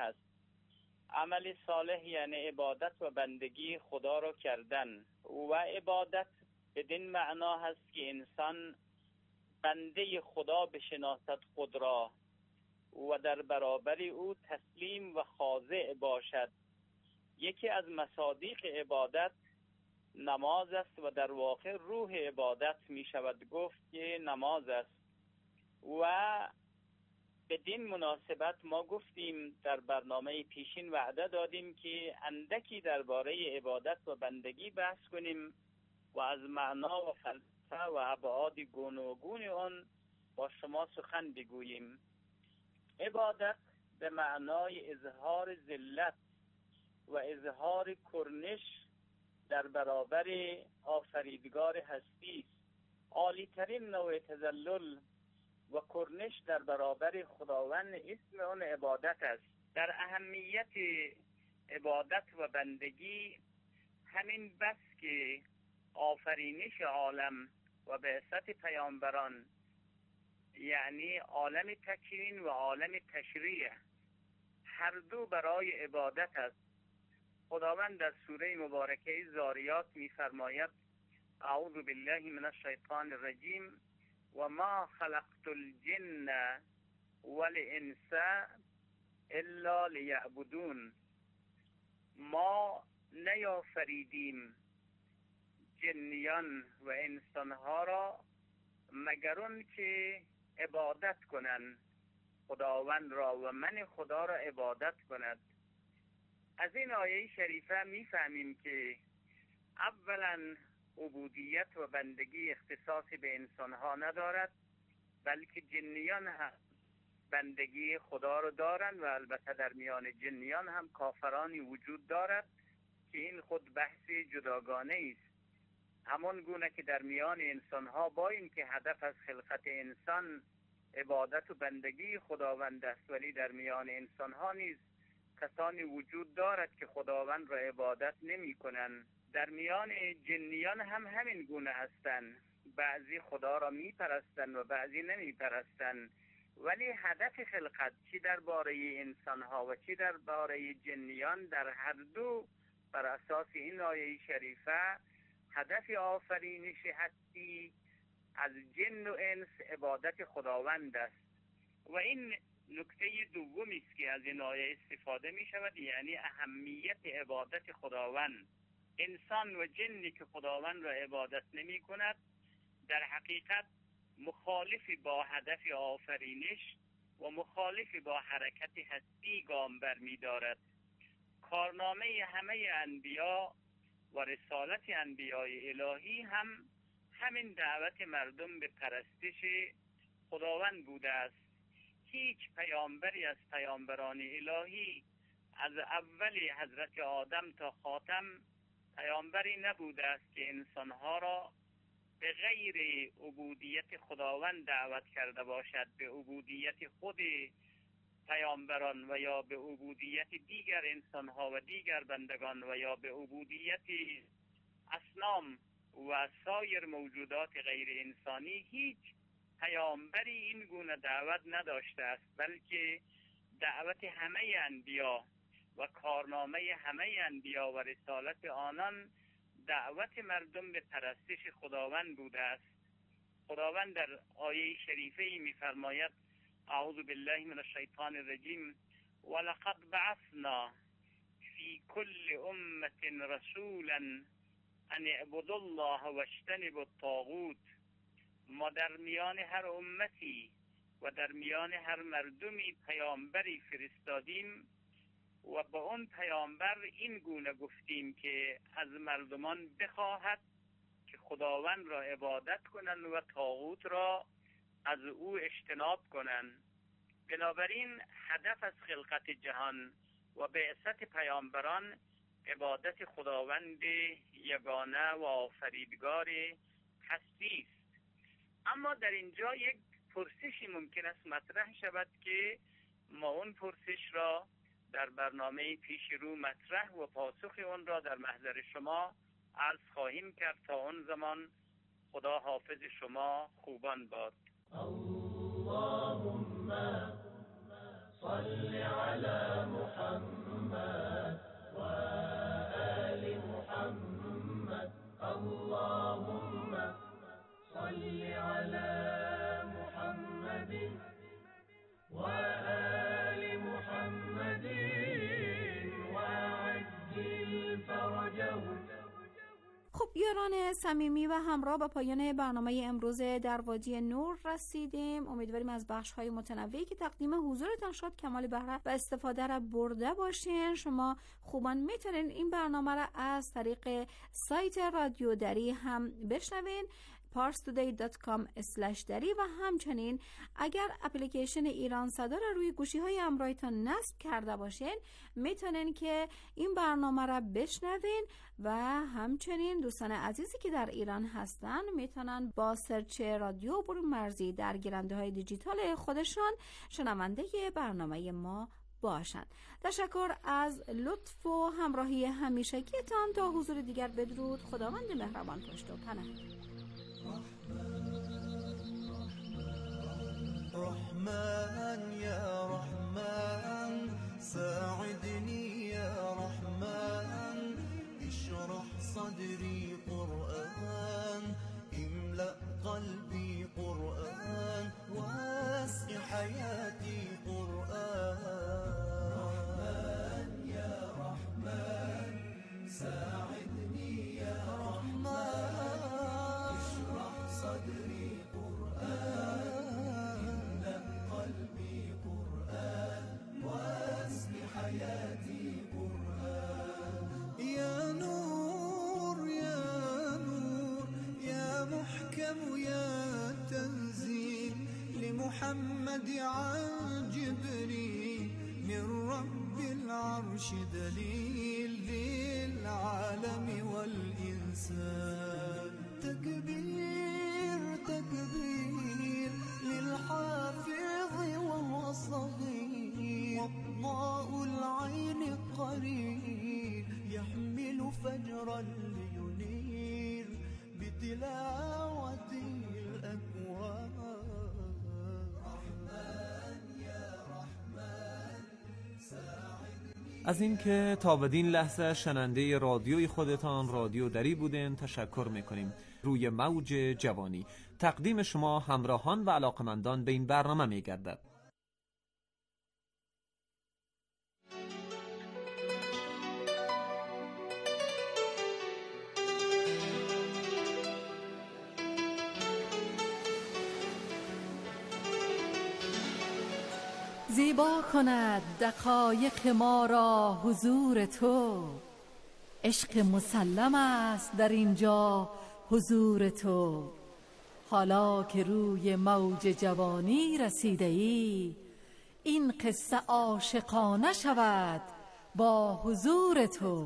هست. عمل صالح یعنی عبادت و بندگی خدا را کردن و عبادت بدین معنا هست که انسان بنده خدا بشناسد خود را و در برابر او تسلیم و خاضع باشد. یکی از مصادیق عبادت نماز است و در واقع روح عبادت می شود گفت که نماز است. و بدین مناسبت ما گفتیم در برنامه پیشین وعده دادیم که اندکی درباره عبادت و بندگی بحث کنیم و از معنا و فلسفه و ابعاد گوناگون آن با شما سخن بگوییم. عبادت به معنای اظهار ذلت و اظهار کرنش در برابر آفریدگار هستی است. عالی ترین نوع تذلل و کرنش در برابر خداوند اسم آن عبادت است. در اهمیت عبادت و بندگی همین بس که آفرینش عالم و بعثت پیامبران یعنی عالم تکوین و عالم تشریع هر دو برای عبادت است. خداوند در سوره مبارکه زاریات می‌فرماید اعوذ بالله من الشیطان الرجیم و ما خلقت الجن والانس الا لیعبدون. ما نیافریدیم جنیان و انسانها را مگر اون که عبادت کنند خداوند را و من خدا را عبادت کند. از این آیه شریفه میفهمیم که اولا عبودیت و بندگی اختصاص به انسانها ندارد، بلکه جنیان هم بندگی خدا را دارند و البته در میان جنیان هم کافرانی وجود دارد که این خود بحث جداگانه است. همان گونه که در میان انسانها با این که هدف از خلقت انسان عبادت و بندگی خداوند است، ولی در میان انسانها نیز کسانی وجود دارد که خداوند را عبادت نمی کنند. در میان جنیان هم همین گونه هستند، بعضی خدا را می پرستند و بعضی نمی پرستند، ولی هدف خلقت چی درباره انسانها و چی درباره جنیان در هر دو بر اساس این آیه شریفه هدف آفرینش هستی از جن و انس عبادت خداوند است. و این نکته دومی است که از این آیه استفاده می شود، یعنی اهمیت عبادت خداوند. انسان و جنی که خداوند را عبادت نمی کند در حقیقت مخالف با هدف آفرینش و مخالف با حرکت هستی گام بر می دارد. کارنامه همه انبیا و رسالت انبیای الهی هم همین دعوت مردم به پرستش خداوند بوده است. هیچ پیامبری از پیامبران الهی از اول حضرت آدم تا خاتم پیامبری نبوده است که انسانها را به غیر عبودیت خداوند دعوت کرده باشد، به عبودیت خود پیامبران و یا به عبودیت دیگر انسانها و دیگر بندگان و یا به عبودیت اصنام و سایر موجودات غیر انسانی. هیچ پیامبری این گونه دعوت نداشته است، بلکه دعوت همه انبیا و کارنامه همه انبیا و رسالت آنان دعوت مردم به پرستش خداوند بوده است. خداوند در آیه شریفه می‌فرماید اعوذ بالله من الشیطان الرجیم ولقد بعثنا فی کل امة رسولا ان اعبدوا الله واجتنبوا الطاغوت. ما در میان هر امتی و در میان هر مردمی پیامبری فرستادیم و با اون پیامبر این گونه گفتیم که از مردمان بخواهد که خداوند را عبادت کنند و طاغوت را از او اجتناب کنند. بنابراین هدف از خلقت جهان و بعثت پیامبران عبادت خداوند یگانه و آفریدگار هستی است. اما در اینجا یک پرسشی ممکن است مطرح شود که ما اون پرسش را در برنامه پیش رو مطرح و پاسخ اون را در محضر شما عرض خواهیم کرد. تا اون زمان خدا حافظ شما خوبان باد. اللهم صل على محمد یاران صمیمی و همراه به پایان برنامه امروز در وادی نور رسیدیم. امیدواریم از بخش‌های متنوعی که تقدیم حضورتان شد کمال بهره و استفاده را برده باشین. شما خوبان میتونین این برنامه را از طریق سایت رادیو دری هم بشنوین، parstoday.com/dari، و همچنین اگر اپلیکیشن ایران صدا را روی گوشی های همراهتان نصب کرده باشین میتونین که این برنامه را بشنوین و همچنین دوستان عزیزی که در ایران هستن میتونن با سرچ رادیو برون مرزی در گیرنده های دیجیتال خودشان شنونده برنامه ما باشند. تشکر از لطف و همراهی همیشگیتان. تا حضور دیگر بدرود. خداوند مهربان پشت و پناه. رحمن يا رحمن ساعدني يا رحمن اشرح صدري قرآن املأ قلبي قرآن واسق حياتي قرآن رحمن يا رحمن ساعدني يا رحمن اشرح صدري قرآن حياتي قرآن يا نور يا نور يا محكم يا تنزيل لمحمد عن جبريل من رب العرش دليل للعالم والإنسان تكبير تكبير للحافظ وهو صغير وضاء العين قريب يحمل فجرا لينير بتلاوة الأكوان رحمن يا رحمن ساعدني. از اینکه تا بدین لحظه شننده رادیوی خودتان رادیو دری بودین تشکر میکنیم. روی موج جوانی تقدیم شما همراهان و علاقمندان به این برنامه میگردد. زیبا کند دقایق ما را حضور تو، عشق مسلم است در اینجا حضور تو. حالا که روی موج جوانی رسیده ای، این قصه عاشقانه شود با حضور تو.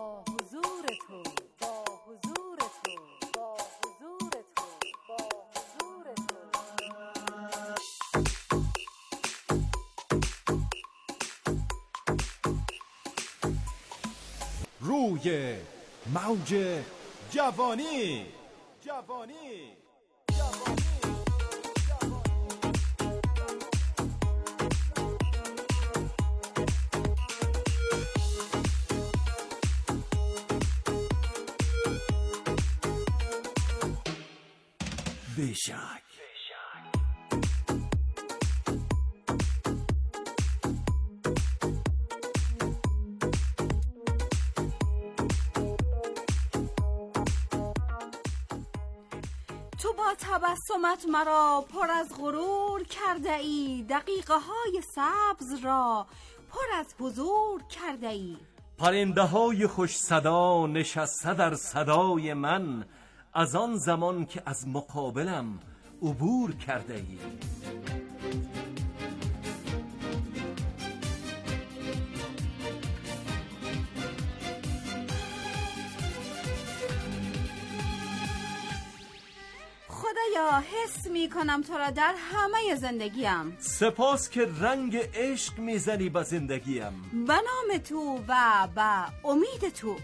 روی موج جوانی بیشک تو با تبسمت مرا پر از غرور کرده ای، دقیقه های سبز را پر از حضور کرده ای. پرنده های خوش صدا نشسته در صدای من، از آن زمان که از مقابلم عبور کرده ای. خدایا حس می کنم تو را در همه زندگیم. سپاس که رنگ عشق میزنی به زندگیم. به نام تو و به امید تو.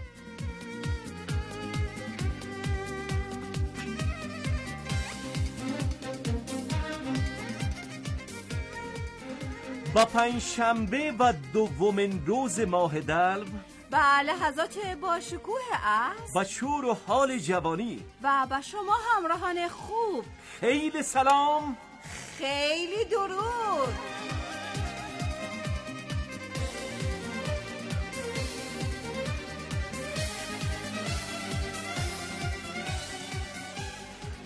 با پنجشنبه و دومین روز ماه دلو به لحظات با شکوه است و شور و حال جوانی و به شما همراهان خوب خیلی سلام، خیلی درود.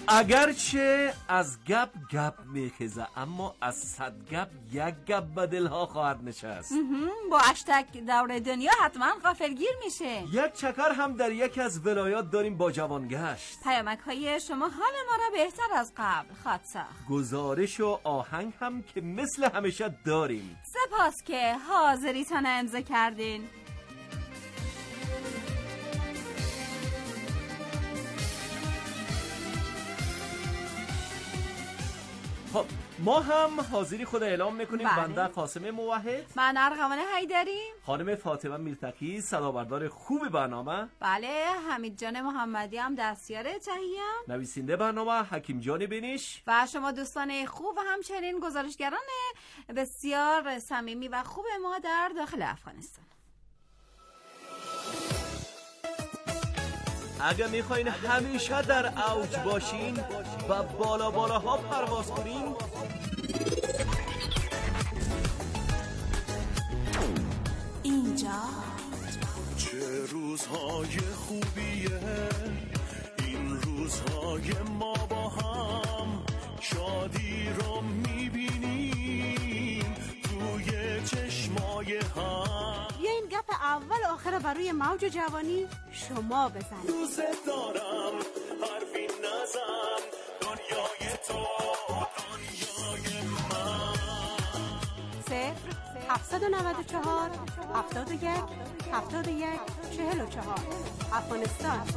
اگرچه از گپ گپ میخیزه اما از صد گپ یک گپ به دلها خواهد نشست. با اشتک دور دنیا حتما غافلگیر میشه. یک چکر هم در یکی از ولایات داریم با جوانگشت. پیامک های شما حال ما را بهتر از قبل خواهد ساخت. گزارش و آهنگ هم که مثل همیشه داریم. سپاس که حاضریتان امضا کردین. خب ما هم حاضری خود اعلام میکنیم. بله. بنده قاسم موحد، من ارغوان حیدری، خانم فاطمه میرتقی صدابردار خوب برنامه، بله حمید جان محمدی هم دستیار تهیه، نویسنده برنامه حکیم جان بینیش و شما دوستان خوب و همچنین گزارشگران بسیار صمیمی و خوب ما در داخل افغانستان. اگه میخواین همیشه در اوج باشین و بالا بالاها پرواز کنین، اینجا چه روزهای خوبیه این روزهای ما با هم، شادی رو میبینیم توی چشمای هم. بیاین گپ اول آخر بروی موج جوانی شما بزنید. دوست دارم حرفی نزن، دنیای تو دنیای من. 0-794 71 71 44 افغانستان.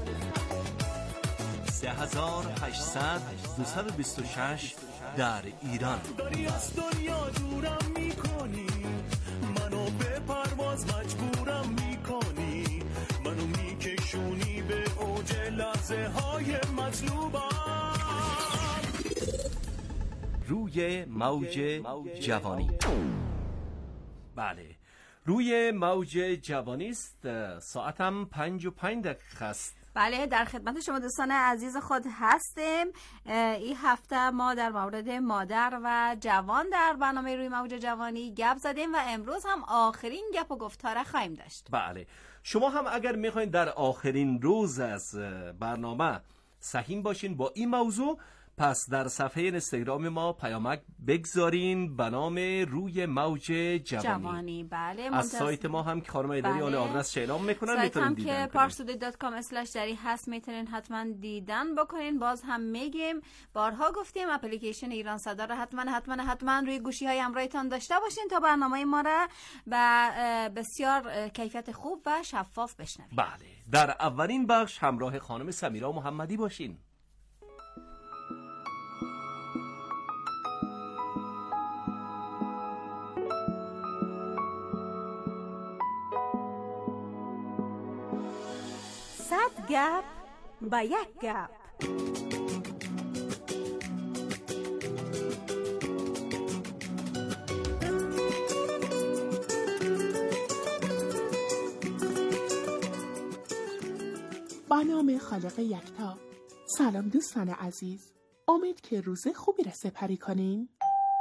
3800 226 در ایران. داری از دنیا دورم میکنی، منو به پرواز مجبورم میکنی، منو میکشونی به اوج لحظه های مطلوبم. روی موج جوانی. بله روی موج جوانی است. ساعتم 5:05 است. بله در خدمت شما دوستان عزیز خود هستیم. این هفته ما در مورد مادر و جوان در برنامه روی موج جوانی گپ زدیم و امروز هم آخرین گپ و گفتار خواهیم داشت. بله شما هم اگر میخواین در آخرین روز از برنامه سهیم باشین با این موضوع، پس در صفحه اینستاگرام ما پیامک بگذارین به نام روی موج جوانی. بله از سایت ما هم که خانم ایدری آن آدرس اعلام میکنن سایت میتونین هم دیدن که parstoday.com/dari هست، میتونین حتما دیدن بکنین. باز هم میگیم بارها گفتیم اپلیکیشن ایران صدا رو حتما روی گوشی های همراهتان داشته باشین تا برنامه ما را به بسیار کیفیت خوب و شفاف بشنوید. بله در اولین بخش همراه خانم سمیرا محمدی باشین. صد گپ با یک گپ. با نام خالق یکتا. سلام دوستان عزیز، امید که روز خوبی را سپری کنین.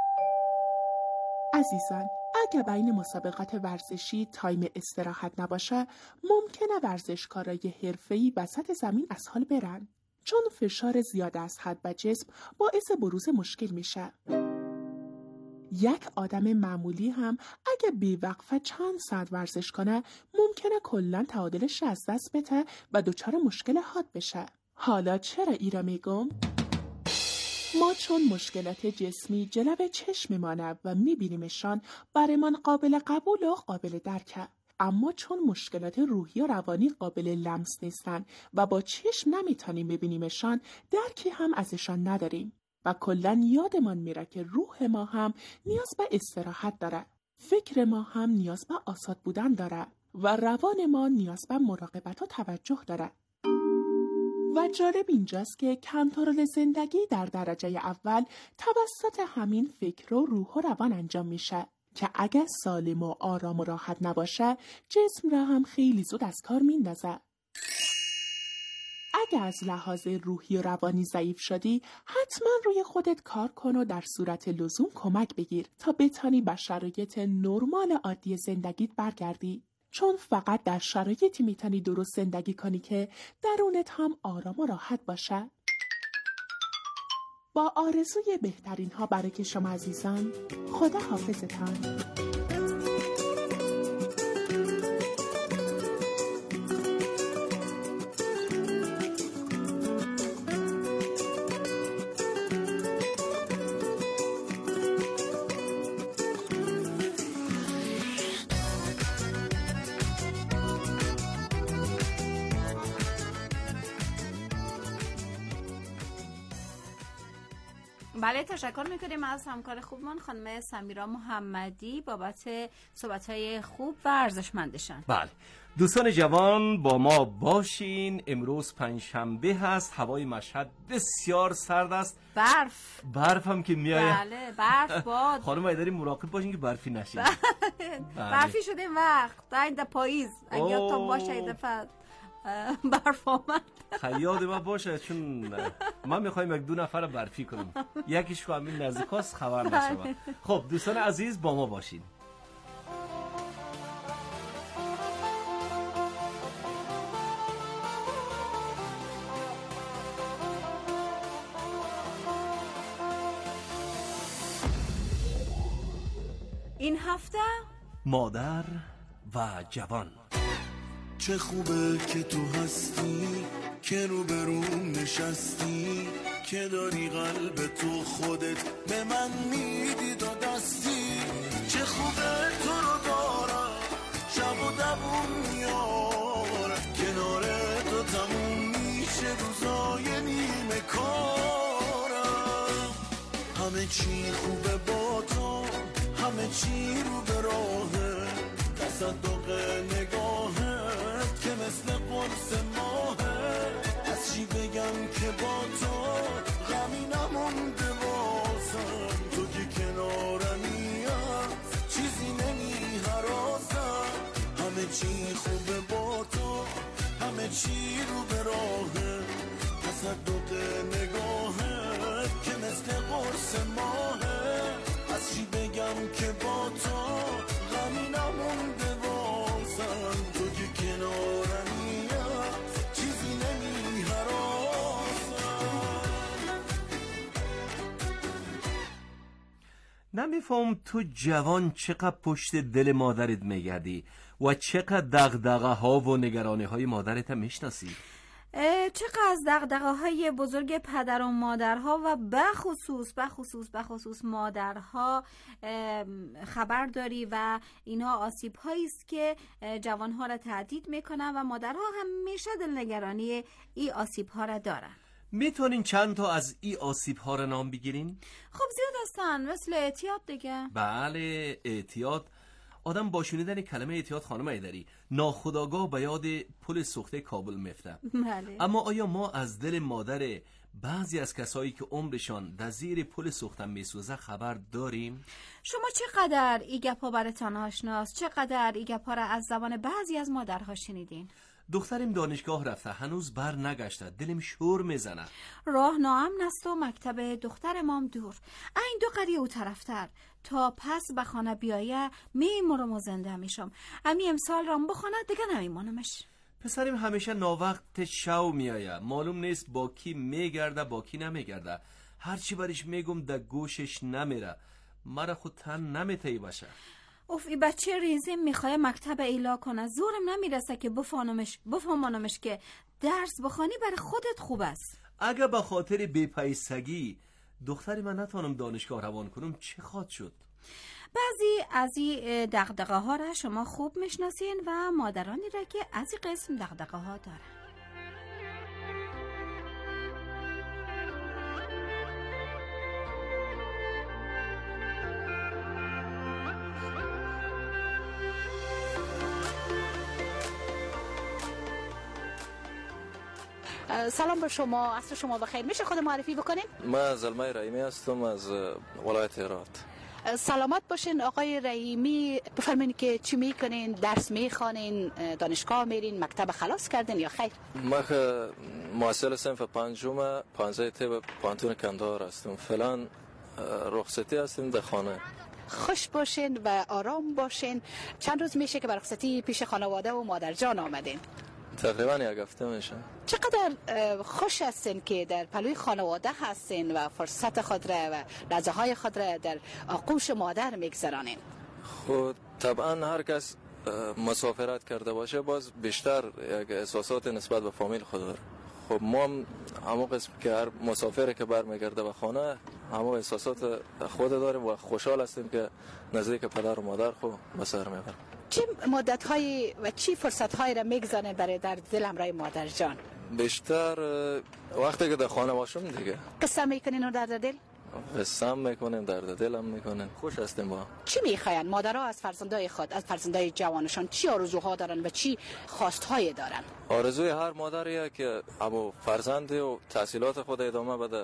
عزیزان اگه بین مسابقات ورزشی تایم استراحت نباشه، ممکنه ورزشکارای حرفه‌ای وسط زمین از حال برن، چون فشار زیاد از حد به جسم باعث بروز مشکل میشه. یک آدم معمولی هم اگه بی‌وقفه چند ساعت ورزش کنه، ممکنه کلاً تعادلش از دست بده و دچار مشکل حاد بشه. حالا چرا ایرا میگم؟ ما چون مشکلات جسمی جلوه چشممانه و میبینیمشان، برایمان قابل قبول و قابل درکه. اما چون مشکلات روحی و روانی قابل لمس نیستن و با چشم نمیتونیم ببینیمشان، درکی هم ازشان نداریم و کلاً یادمان میره که روح ما هم نیاز به استراحت داره، فکر ما هم نیاز به آزاد بودن داره و روان ما نیاز به مراقبت و توجه داره. و جالب اینجاست که کنترل زندگی در درجه اول توسط همین فکر و روح و روان انجام میشه که اگر سالم و آرام و راحت نباشه، جسم را هم خیلی زود از کار میندازه. اگه از لحاظ روحی و روانی ضعیف شدی، حتما روی خودت کار کن و در صورت لزوم کمک بگیر تا بتانی به شرایط نرمال عادی زندگیت برگردی. چون فقط در شرایطی میتونی درست زندگی کنی که درونت هم آرام و راحت باشه. با آرزوی بهترین ها برای شما عزیزان. خدا حافظتان. بله، تشکر میکنیم از همکار خوبمان خانم سمیرا محمدی بابت صحبت‌های خوب و ارزشمندشان. بله دوستان جوان با ما باشین. امروز پنجشنبه هست، هوای مشهد بسیار سرد است. برف هم که میآید. بله برف باد. خانم ایداری مراقب باشین که برفی نشین. برفی شده این وقت در پاییز اگه تا باشه این دفعه برف آمد. خیاد ما باشه، چون ما میخوایم یک دو نفر برفی کنیم، یکیش که همین نزدیکاست خبر نشه. خب دوستان عزیز با ما باشین. این هفته مادر و جوان. چه خوبه که تو هستی، که روبروم نشستی، که داری قلب تو خودت به من میدی دو دستی. چه خوبه تو رو دارم، شب و دوون میارم، کنار تو تموم میشه روزای نیمه کارم. همه چی خوبه با تو، همه چی رو به راهه، تصدق نگاهت که مثل قرص ماهه. از چی بگم که با تو غمی نمونده واسم، تو که کنارمی هست چیزی نمی هراسم. همه چی خوبه با تو، همه چی رو به راهه، تصدق نگاهت که مثل قرص ماهه. از چی بگم که با تو غمی نمونده واسم، تو که کنارمی هست چیزی نمی هراسم. نمیفهم تو جوان چقدر پشت دل مادرت میگردی و چقدر دغدغه ها و نگرانی های مادرت میشناسی. چقدر از دغدغه‌های بزرگ پدر و مادرها و بخصوص مادرها خبر داری و اینها آسیب‌هایی است که جوانها را تهدید میکنن و مادرها همیشه دلنگرانی این آسیب‌ها را دارن. میتونین چند تا از این آسیب‌ها را نام بگیرین؟ خب زیاد هستن، مثل اعتیاد دیگه. بله اعتیاد. آدم با شنیدن کلمه اعتیاد خانم ایدری ناخودآگاه به یاد پل سوخته کابل میفته. بله. اما آیا ما از دل مادر بعضی از کسایی که عمرشان در زیر پل سوخته میسوزه خبر داریم؟ شما چقدر ای گپا براتان آشناست؟ چقدر ای گپا را از زبان بعضی از مادرها شنیدین؟ دخترم دانشگاه رفته، هنوز بر نگشته، دلم شور میزنه. راه ناامن است و مکتب دختر مام دور. این دو قریه او طرفتر. تا پس به خانه بیایه میمورم و زنده میشم. امی امسال رام بخانه دیگه نمیمانمش. پسرم همیشه ناوقت شو میایه، معلوم نیست با کی میگرده با کی نمیگرده. هرچی برش میگم در گوشش نمیره، مرا خود تن نمیتایی باشه. اوف ای بچه ریزی میخواه مکتب ایلا کنه، زورم نمیرسه که بفهمانمش که درس بخوانی برای خودت خوب است. اگه به خاطر بی‌پیسگی دختری من نتونم دانشگاه روان کنم چه خواهد شد؟ بعضی از این دغدغه ها را شما خوب میشناسین و مادرانی را که از این قسم دغدغه ها دارن. سلام به شما، عصر شما بخیر. میشه خود معرفی بکنین؟ من زلمه رحیمی هستم از ولایت هرات. سلامت باشین آقای رحیمی. بفرمایید که چی میکنین؟ درس میخوانین؟ دانشگاه میرین؟ مکتب خلاص کردین یا خیر؟ من که محصل صنف پنجم 15 طب پانتون کندهار هستم. فعلا رخصتی هستیم در خانه. خوش باشین و آرام باشین. چند روز میشه که به رخصتی پیش خانواده و مادر جان آمدین؟ تقریبا یک هفته میشه. چقدر خوش هستین که در پلوی خانواده هستین و فرصت خود را و لحظه های خود را در آغوش مادر میگذرانین؟ خب طبعا هر کس مسافرت کرده باشه باز بیشتر یک احساسات نسبت به فامیل خود داره. خب ما همون قسم که هر مسافری که برمیگرده به خانه همون احساسات خود داریم و خوشحال هستیم که نزدیک پدر و مادر خود به سر میبریم. چه مدت های و چی فرصت های را میگذارین برای در دل همراه مادر جان؟ بیشتر وقتی که در خانه باشم دیگه. قصه میکنین و درد دل؟ قسم میکنیم، درد دل هم میکنیم، خوش هستیم با. چی میخواین مادرها از فرزندای خود، از فرزندای جوانشان چی آرزوها دارن و چی خواستهای دارن؟ آرزوی هر مادریه که ابو فرزند و تحصیلات خود ادامه بده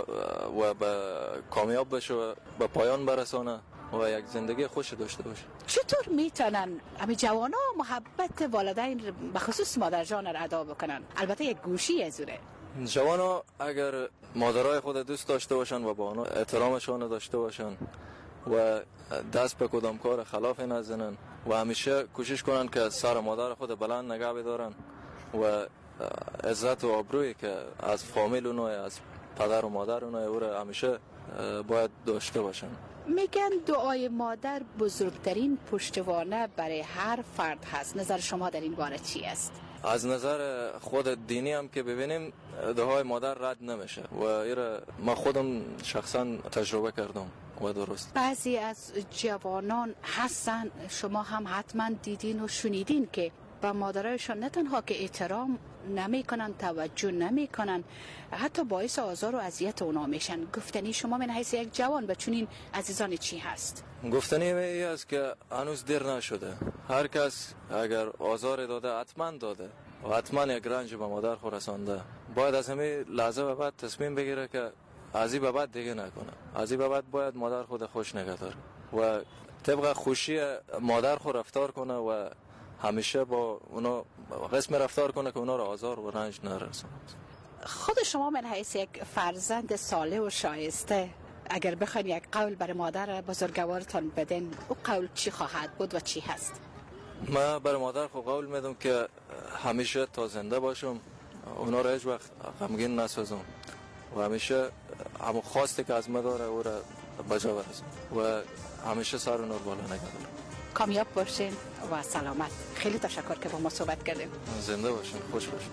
و به کامیاب بشه و به پایان برسانه و یک زندگی خوش داشته باشه. چطور میتونن همین جوانا محبت والدین به خصوص مادر جان را ادا بکنن؟ البته یک گوشی از اوره. جوانا اگر مادرای خود دوست داشته باشن و با آنها احترامشان داشته باشن و دست به کدام کار خلاف نزنن و همیشه کوشش کنن که سر مادر خود بلند نگه بدارن و عزت و آبرویی که از فامیل اونها از پدر و مادر اونها او را همیشه باید داشته باشن. میگن دعای مادر بزرگترین پشتوانه برای هر فرد هست. نظر شما در این باره چی است؟ از نظر خود دینی هم که ببینیم دعای مادر رد نمیشه و ایره ما خودم شخصا تجربه کردم و درست. بعضی از جوانان هستن، شما هم حتما دیدین و شنیدین، که با مادرایشان نه تنها که احترام نمیکنن، توجه نمیکنن، حتی باعث آزار و اذیت اونا میشن. گفتنی شما من حیث یک جوان به چنین عزیزان چی هست؟ گفتنی ای است که هنوز دیر نشده. هر کس اگر آزار داده حتما داده و حتما یک رنج به مادر خود رسانده، باید از همین لحظه به بعد تصمیم بگیره که از این به بعد دیگه نکنه. از این به بعد باید مادر خود خوش نگه داره و طبق خوشی مادر خود رفتار کنه و همیشه با اونا قسم رفتار کنه که اونا را آزار و رنج نرسونه. خود شما من حیث یک فرزند صالح و شایسته اگر بخواین یک قول برای مادر بزرگوارتان بدین، او قول چی خواهد بود و چی هست؟ من برای مادر خود قول میدم که همیشه تا زنده باشم، اونا را هیچ وقت غمگین نسازم و همیشه همون خواسته که از من داره او را بجا برسم و همیشه سر و نور بالا نگه دارم. کامیاب باشین و سلامت. خیلی تشکر که با ما صحبت کردیم. زنده باشین، خوش باشین.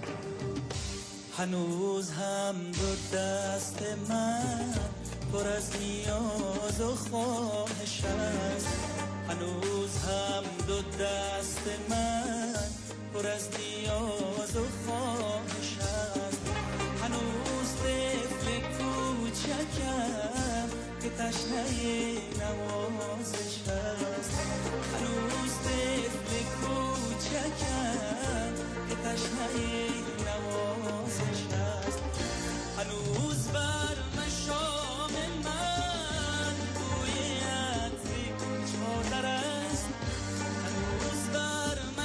هنوز هم دو دست من پر از نیاز و خواهش است. هنوز هم دو دست من پر از نیاز و خواهش است. هنوز طفل کوچکم که تشنه نوازش است. هنوز طفل کوچکم که تشنه نوازش است. هنوز بر مشام من بوی عطر چادر است. هنوز بر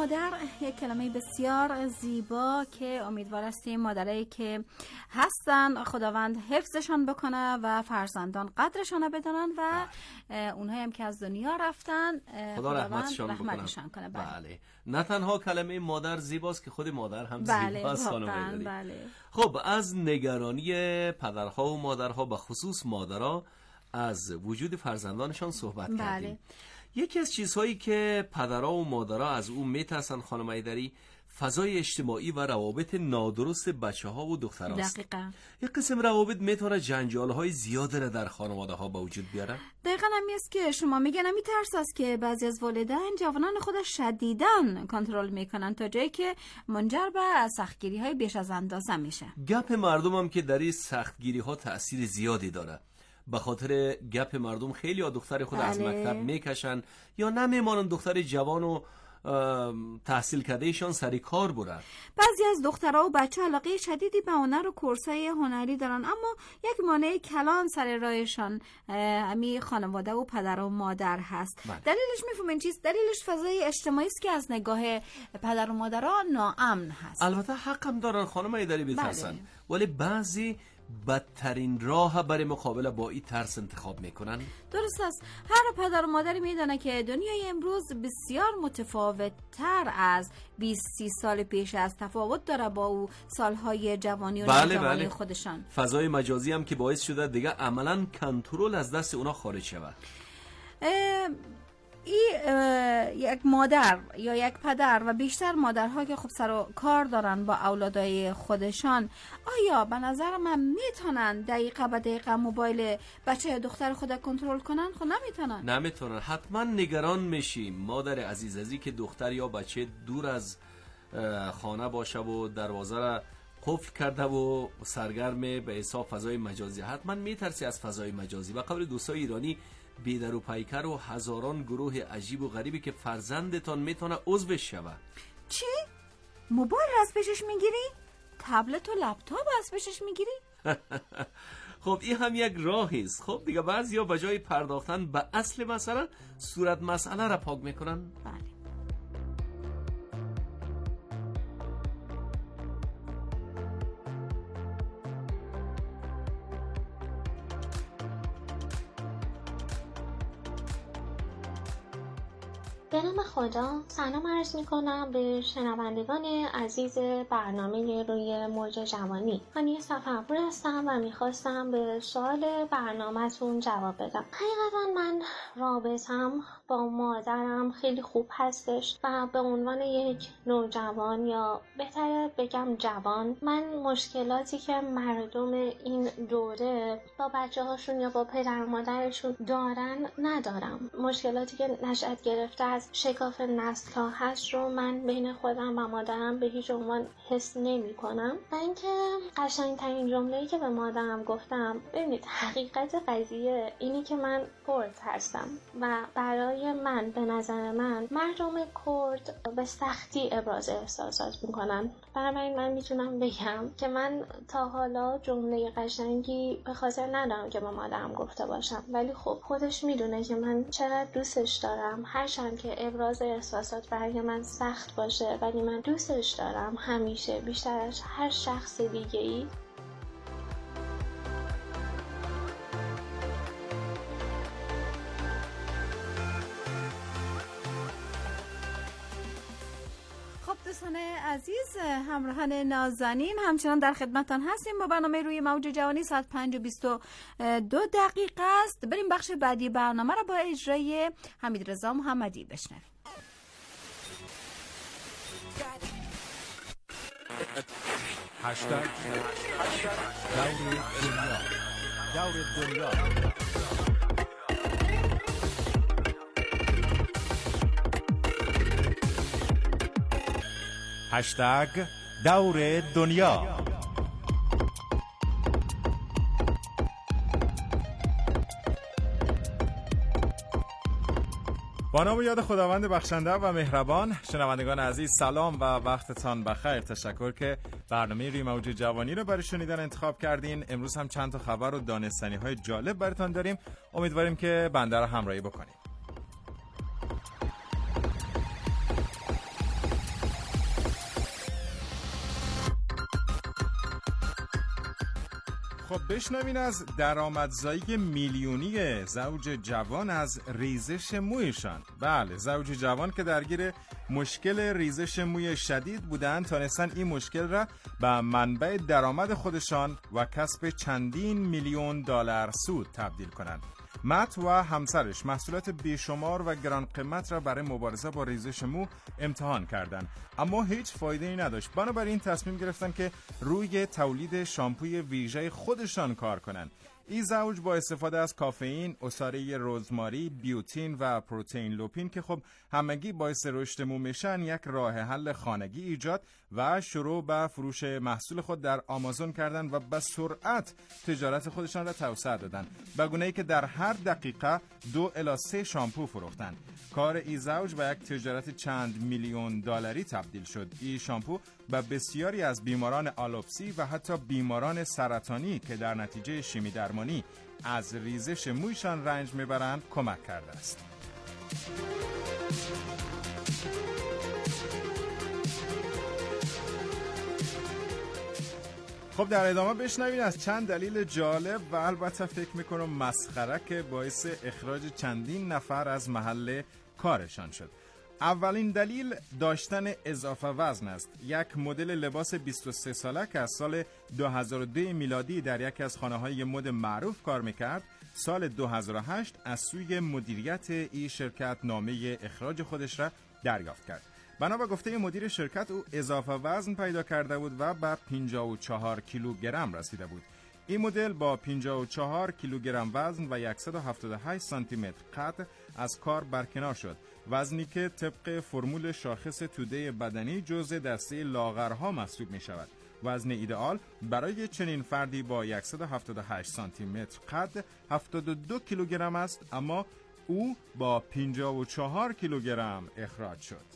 مادر یک کلمه بسیار زیبا که امیدوار هستیم مادرایی که هستن خداوند حفظشان بکنه و فرزندان قدرشان بدانن و اونهایی هم که از دنیا رفتن خدا رحمتشان کنه. بله. نه تنها کلمه مادر زیباست که خود مادر هم زیباست. بله. خب از نگرانی پدرها و مادرها به خصوص مادرها از وجود فرزندانشان صحبت کردیم. یکی از چیزهایی که پدرها و مادرها از اون میترسن خانم ایدری فضای اجتماعی و روابط نادرست بچه‌ها و دختراست. دقیقاً. یک قسم روابط میتونه جنجال‌های زیاده را در خانواده‌ها به وجود بیاره. دقیقاً همین است که شما میگن همین ترس است که بعضی از والدین جوانان خودش شدیداً کنترل میکنن تا جایی که منجر به سختگیری‌های بیش از اندازه میشه. گپ مردم هم که در این سختگیری‌ها تأثیر زیادی داره. به خاطر گپ مردم خیلی ها دختر خود از مکتب میکشن یا نمیمانن دختر جوان و تحصیل کرده ایشان سری کار برن. بعضی از دخترها و بچه علاقه شدیدی به هنر و کورسای هنری دارن، اما یک مانع کلان سر راهشان همین خانواده و پدر و مادر هست. دلیلش میفهمین چیست؟ دلیلش فضای اجتماعی است که از نگاه پدر و مادرها ناامن هست. البته حق هم دارن خانم ایدری بترسن، ولی بعضی بدترین راه برای مقابله با این ترس انتخاب میکنن. درست است. هر پدر و مادری میدونه که دنیای امروز بسیار متفاوت تر از 20-30 سال پیش از تفاوت داره با او سالهای جوانی و نوجوانی خودشان. فضای مجازی هم که باعث شده دیگه عملاً کنترل از دست اونا خارج شود. یک مادر یا یک پدر و بیشتر مادرها که خب سر و کار دارن با اولادای خودشان، آیا به نظر من میتونن دقیقه به دقیقه موبایل بچه دختر خود کنترل کنن؟ خب نمیتونن. حتما نگران میشیم مادر عزیزی که دختر یا بچه دور از خانه باشه و دروازه را قفل کرده و سرگرم به حساب فضای مجازی. حتما میترسی از فضای مجازی. و قبل دوستای ایرانی بیدر و پیکر و هزاران گروه عجیب و غریبی که فرزندتان میتونه عضوش شود. چی؟ موبایل از پیشش میگیری؟ تبلت و لپتاپ از پیشش میگیری؟ خب این هم یک راهی است. خب دیگه بعضیا به جای پرداختن به اصل مسئله صورت مسئله را پاک میکنن. بله. به نام خدا سلام عرض میکنم به شنوندگان عزیز برنامه روی موج جوانی. من یه صفحه‌پور هستم و میخواستم به سوال برنامه‌تون جواب بدم. حقیقتا من رابطم با مادرم خیلی خوب هستش و به عنوان یک نوجوان یا بهتره بگم جوان، من مشکلاتی که مردم این دوره با بچه هاشون یا با پدر و مادرشون دارن ندارم. مشکلاتی که نشأت گرفته از شکاف نسل ها هست رو من بین خودم و مادرم به هیچ عنوان حس نمی کنم. و اینکه قشنگترین جمله‌ای که به مادرم گفتم، ببینید حقیقت قضیه اینی که من کرد هستم و برای من به نظر من مردم کرد به سختی ابراز احساسات میکنن. بنابراین من میتونم بگم که من تا حالا جمله قشنگی به خاطر ندارم که به مادرم گفته باشم، ولی خب خودش میدونه که من چقدر دوستش دارم. هرچند که ابراز احساسات برای من سخت باشه ولی من دوستش دارم همیشه، بیشتر از هر شخص دیگه‌ای. دوستان عزیز، همراهان نازنین، همچنان در خدمتتان هستیم با برنامه روی موج جوانی. ساعت 5:22 است. بریم بخش بعدی برنامه را با اجرای حمیدرضا محمدی بشنویم. هشتگ دور دنیا. هشتگ دور دنیا. با نام یاد خداوند بخشنده و مهربان. شنوندگان عزیز سلام و وقتتان بخیر. تشکر که برنامه روی موج جوانی رو برای شنیدن انتخاب کردین. امروز هم چند تا خبر و دانستنی‌های جالب براتون داریم. امیدواریم که بنده رو همراهی بکنید. خب بشنوین از درآمدزایی میلیونی زوج جوان از ریزش مویشان. بله، زوج جوان که درگیر مشکل ریزش موی شدید بودند تانستن این مشکل را به منبع درآمد خودشان و کسب چندین میلیون دلار سود تبدیل کنند. مت و همسرش محصولات بیشمار و گران قیمت را برای مبارزه با ریزش مو امتحان کردند، اما هیچ فایده‌ای نداشت. بنابراین تصمیم گرفتن که روی تولید شامپوی ویژه خودشان کار کنند. این زوج با استفاده از کافئین، عصاره رزماری، بیوتین و پروتئین لوپین که خب همگی باعث رشد مو میشن، یک راه حل خانگی ایجاد و شروع به فروش محصول خود در آمازون کردن و به سرعت تجارت خودشان را توسعه دادن، به گونه‌ای که در هر دقیقه 2 الی 3 شامپو فروختند. کار ای زوج به یک تجارت چند میلیون دلاری تبدیل شد. این شامپو به بسیاری از بیماران آلوپسی و حتی بیماران سرطانی که در نتیجه شیمی درمانی از ریزش مویشان رنج میبرند کمک کرده است. خب در ادامه بشنوید از چند دلیل جالب و البته فکر میکنم مسخره که باعث اخراج چندین نفر از محل کارشان شد. اولین دلیل داشتن اضافه وزن است. یک مدل لباس 23 ساله که از سال 2002 میلادی در یکی از خانه‌های مد معروف کار میکرد، سال 2008 از سوی مدیریت این شرکت نامه اخراج خودش را دریافت کرد. بنا به گفته مدیر شرکت، او اضافه وزن پیدا کرده بود و به 54 کیلوگرم رسیده بود. این مدل با 54 کیلوگرم وزن و 178 سانتی متر قد از کار برکنار شد، وزنی که طبق فرمول شاخص توده بدنی جزء دسته لاغرها محسوب می شود. وزن ایدئال برای چنین فردی با 178 سانتی متر قد 72 کیلوگرم است، اما او با 54 کیلوگرم اخراج شد.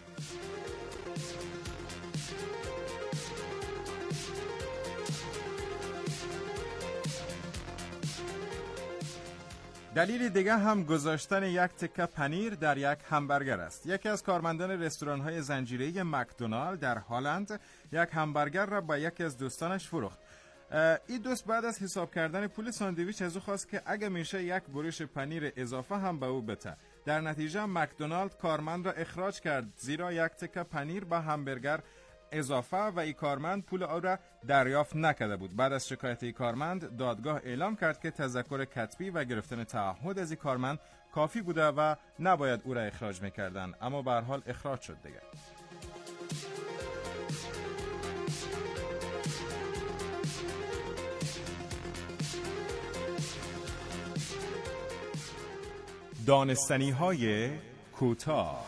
دلیل دیگه هم گذاشتن یک تکه پنیر در یک همبرگر است. یکی از کارمندان رستوران‌های زنجیره‌ای مکدونالد در هلند یک همبرگر را با یکی از دوستانش فروخت. این دوست بعد از حساب کردن پول ساندویچ از او خواست که اگه میشه یک برش پنیر اضافه هم به او بده. در نتیجه مکدونالد کارمند را اخراج کرد، زیرا یک تکه پنیر به همبرگر اضافه و این کارمند پول او را دریافت نکرده بود. بعد از شکایت این کارمند، دادگاه اعلام کرد که تذکر کتبی و گرفتن تعهد از این کارمند کافی بوده و نباید او را اخراج میکردن، اما به هر حال اخراج شد دیگه. دانستنی‌های کوتاه.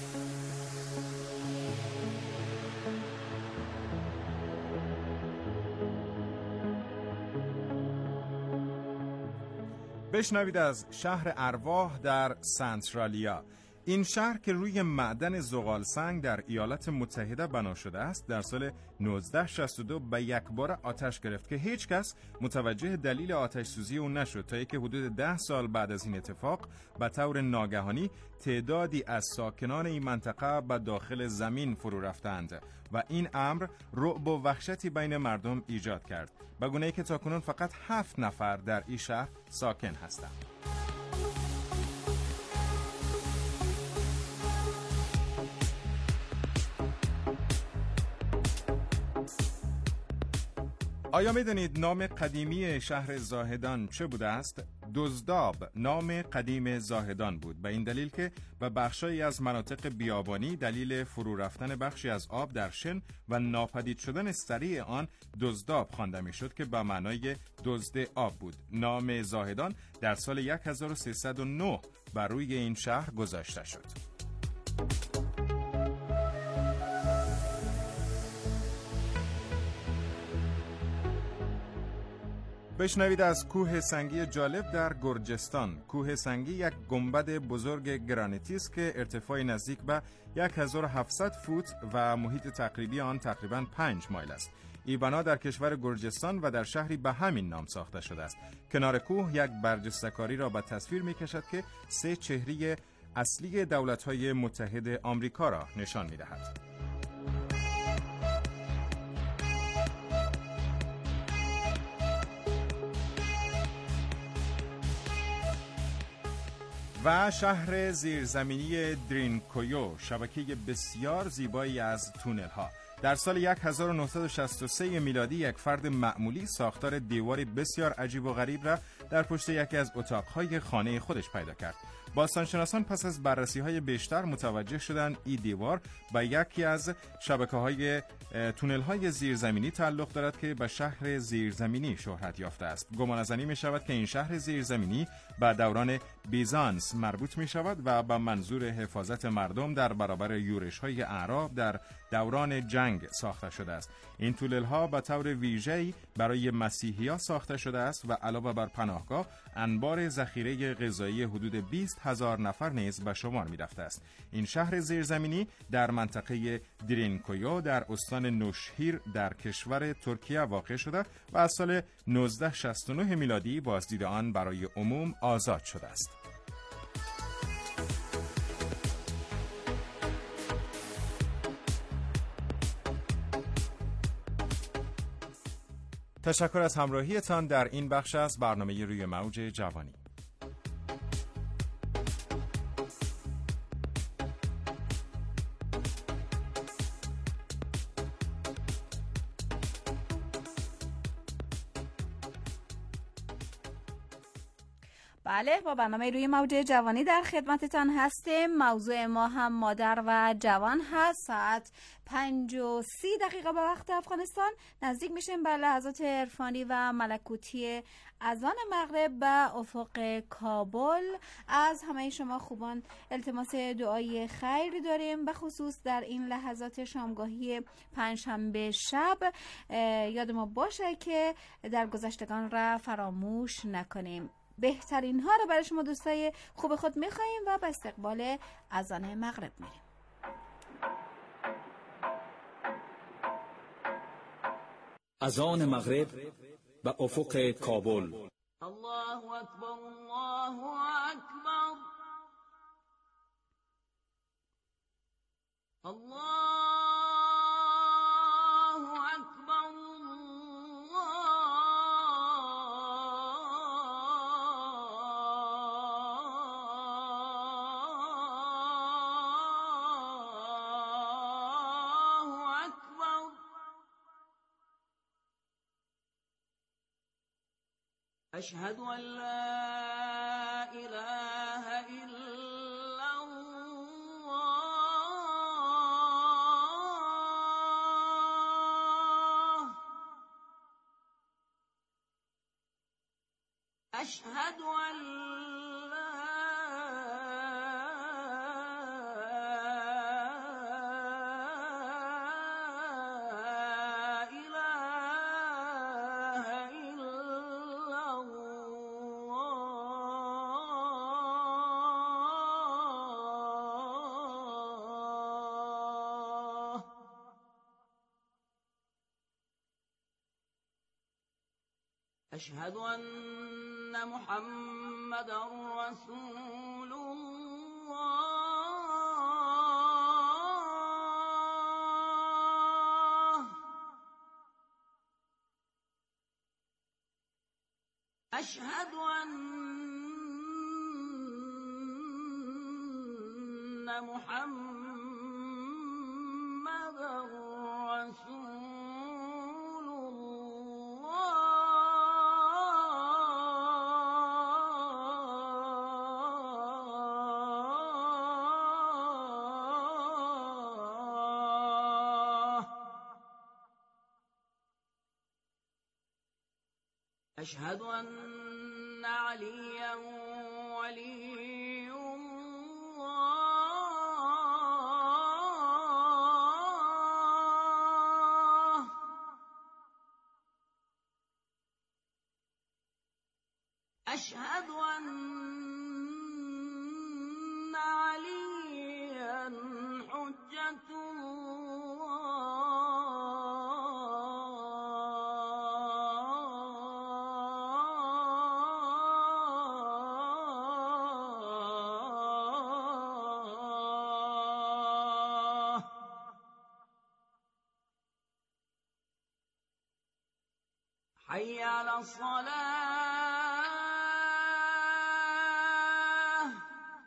بشنوید از شهر ارواح در سنترالیا. این شهر که روی معدن زغال سنگ در ایالات متحده بنا شده است، در سال 1962 به یک بار آتش گرفت که هیچ کس متوجه دلیل آتش سوزی اون نشد تا اینکه حدود 10 سال بعد از این اتفاق به طور ناگهانی تعدادی از ساکنان این منطقه به داخل زمین فرو رفتند و این امر رعب و وحشتی بین مردم ایجاد کرد، به گونه‌ای که تاکنون فقط 7 نفر در این شهر ساکن هستند. آیا میدونید نام قدیمی شهر زاهدان چه بوده است؟ دزداب نام قدیم زاهدان بود، به این دلیل که به بخشایی از مناطق بیابانی دلیل فرو رفتن بخشی از آب در شن و ناپدید شدن سریع آن دزداب خوانده میشد که به معنای دزد آب بود. نام زاهدان در سال 1309 بر روی این شهر گذاشته شد. بشنوید از کوه سنگی جالب در گرجستان. کوه سنگی یک گنبد بزرگ گرانیتی است که ارتفاع نزدیک به 1700 فوت و محیط تقریبی آن تقریباً 5 مایل است. این بنا در کشور گرجستان و در شهری به همین نام ساخته شده است. کنار کوه یک برجسته‌کاری را به تصویر می‌کشد که 3 چهره اصلی دولت‌های متحد آمریکا را نشان می‌دهد. و شهر زیرزمینی درینکویو، شبکه بسیار زیبایی از تونل ها. در سال 1963 میلادی یک فرد معمولی ساختار دیواری بسیار عجیب و غریب را در پشت یکی از اتاقهای خانه خودش پیدا کرد. باستانشناسان پس از بررسی‌های بیشتر متوجه شدند این دیوار به یکی از شبکه‌های تونل‌های زیرزمینی تعلق دارد که به شهر زیرزمینی شهرت یافته است. گمان از آن می‌شود که این شهر زیرزمینی به دوران بیزانس مربوط می‌شود و به منظور حفاظت مردم در برابر یورش‌های اعراب در دوران جنگ ساخته شده است. این تونل‌ها به طور ویژه‌ای برای مسیحیان ساخته شده است و علاوه بر پناهگاه، انبار ذخیره غذایی حدود 20,000 نفر نیز به شمار می‌رفته است. این شهر زیرزمینی در منطقه درینکویو در استان نوشهیر در کشور ترکیه واقع شده و از سال 1969 میلادی بازدید آن برای عموم آزاد شده است. تشکر از همراهیتان در این بخش از برنامه روی موج جوانی. بله، با برنامه روی موج جوانی در خدمتتان هستیم. موضوع ما هم مادر و جوان هست. ساعت 5:30 به وقت افغانستان نزدیک میشیم به لحظات عرفانی و ملکوتی اذان مغرب به افق کابل. از همه شما خوبان التماس دعای خیر داریم، به خصوص در این لحظات شامگاهی پنجشنبه شب. یاد ما باشه که در گذشتگان را فراموش نکنیم. بهترین ها رو برای شما دوستای خوب خود میخواییم و به استقبال اذان مغرب میریم. اذان مغرب به افق کابل. الله اکبر، الله اکبر، الله أشهد أن لا إله إلا الله، أشهد أن أشهد أن محمدا رسول الله، أشهد أن محمدا رسول أشهد أن عليا ولي الله، أشهد أن عليا حجة حي على الصلاة،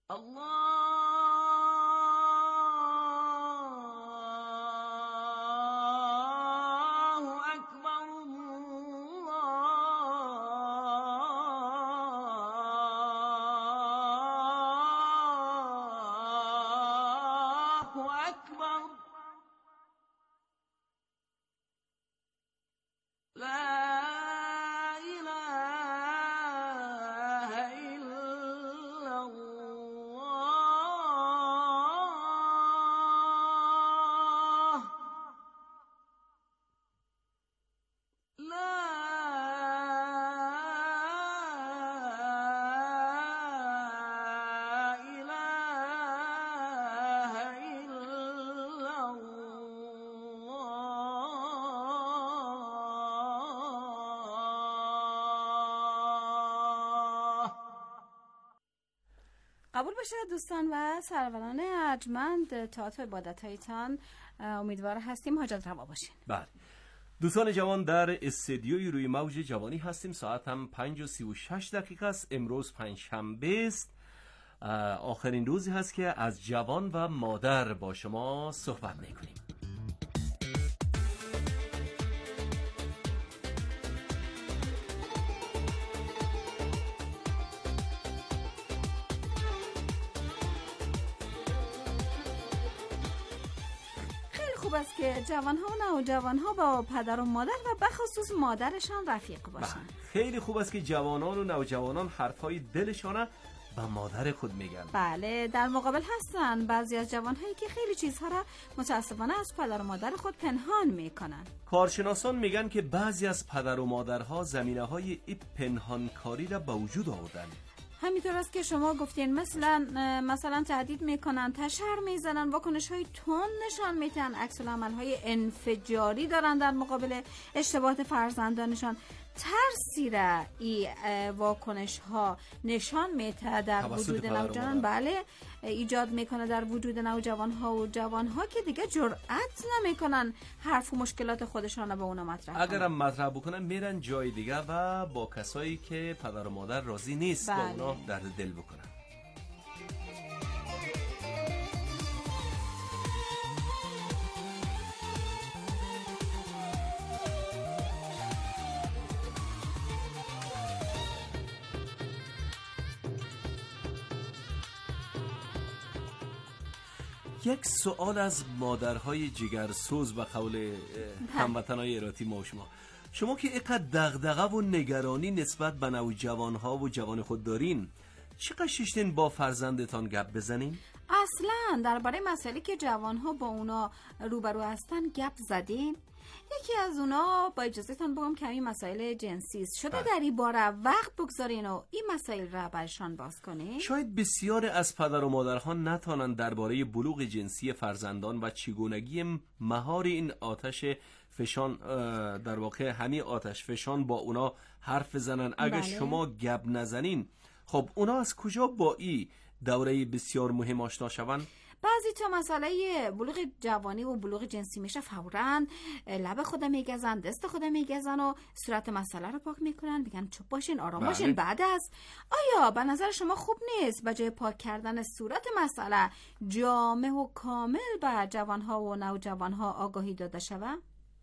قبول باشه دوستان و سروران ارجمند، تئاتر عبادت‌هایتان امیدوار هستیم حاجت روا باشین. بله دوستان جوان، در استدیوی روی موج جوانی هستیم. ساعت هم 5:36 است. امروز پنجشنبه است، آخرین روزی هست که از جوان و مادر با شما صحبت میکنیم. خوب است که جوان‌ها و نوجوان‌ها با پدر و مادر و بخصوص مادرشان رفیق باشن. خیلی خوب است که جوانان و نوجوانان حرفای دلشانه به مادر خود میگن. بله، در مقابل هستن بعضی از جوان‌هایی که خیلی چیزها را متأسفانه از پدر و مادر خود پنهان میکنن. کارشناسان میگن که بعضی از پدر و مادرها زمینه‌های پنهانکاری را به وجود آوردن. همینطور است که شما گفتین، مثلا تهدید میکنن، تشر میزنن، واکنش های تند نشان میدن، عکس العمل های انفجاری دارن در مقابل اشتباهات فرزندانشان. ترسی را این واکنش ها نشان میده در وجود نوجوانان، بله، ایجاد میکنه در وجود نوجوان ها و جوان ها که دیگه جرأت نمیکنن حرف و مشکلات خودشان رو به اونا مطرح کنن. اگرم مطرح بکنن میرن جای دیگه و با کسایی که پدر و مادر راضی نیست با اونا درد دل بکنن. یک سوال از مادرهای جگرسوز به قول هموطنهای ایراتی ما و شما که اینقدر دغدغه و نگرانی نسبت به نوجوانها و جوان خود دارین، چقدر شیشتین با فرزندتان گپ بزنین؟ اصلا درباره مسئله که جوانها با اونا روبرو هستن گپ زدین؟ یکی از اونا با اجازهتان بگم کمی مسائل جنسی شده در این باره وقت بگذارین و این مسائل را برشان باز کنین. شاید بسیار از پدر و مادرها نتانند درباره بلوغ جنسی فرزندان و چگونگی مهار این آتش فشان، در واقع همین آتش فشان با اونا حرف بزنن. اگر شما گپ نزنین، خب اونا از کجا با این دوره بسیار مهم آشنا شون؟ بعضی تا مسئله بلوغ جوانی و بلوغ جنسی میشه فوراً لب خودم میگزن، دست خودم میگزن و صورت مسئله رو پاک میکنن، میگن چوب باشین، آرام باشین. بعد از آیا به نظر شما خوب نیست به جای پاک کردن صورت مسئله جامع و کامل به جوانها و نوجوانها آگاهی داده شود؟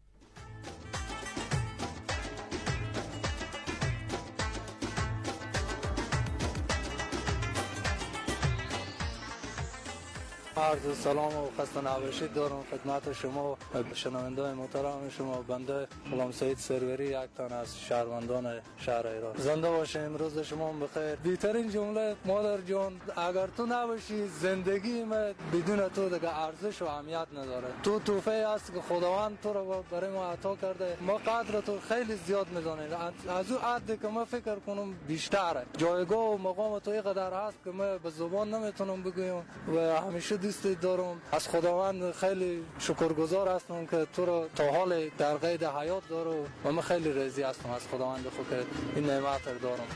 عرض سلام و خسته نباشید دارم خدمت شما شنوندگان محترم شما. بنده غلام سعید سروری، یک تن از شهروندان شهر ایران. زنده باشه، امروز شما بخیر. بهترین جمله مادر جان، اگر تو نباشی زندگی من بدون تو دیگه ارزش و اهمیت نداره. تو تحفه است که خداوند تو رو برای ما عطا کرده، ما قدر تو خیلی زیاد میدونیم، از او حد که ما فکر کنم بیشتره. جایگاه و مقام تو اینقدر هست که ما به زبان نمیتونم بگویم و همیشه دوست دارم. از خداوند خیلی شکرگزار هستم که تو رو تا حال در قید حیات داره و من خیلی راضی هستم از خداوند خود که این نعمت رو دارم.